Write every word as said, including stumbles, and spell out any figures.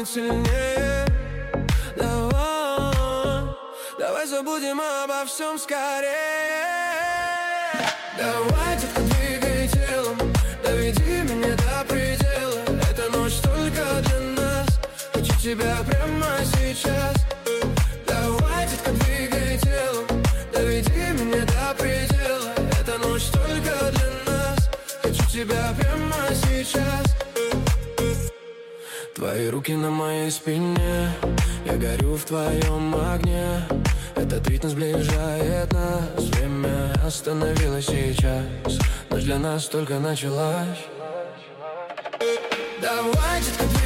станет сильнее. Давай, давай забудем обо всем скорее. Давай, детка, двигай телом, доведи меня до предела. Эта ночь только для нас, хочу тебя прямо сейчас. Давай, детка, двигай телом, доведи меня до предела. Эта ночь только для нас, хочу тебя прямо сейчас. Твои руки на моей спине, я горю в твоем огне. Этот ритм сближает нас, время остановилось сейчас. Ночь для нас только началась. Давай, детка,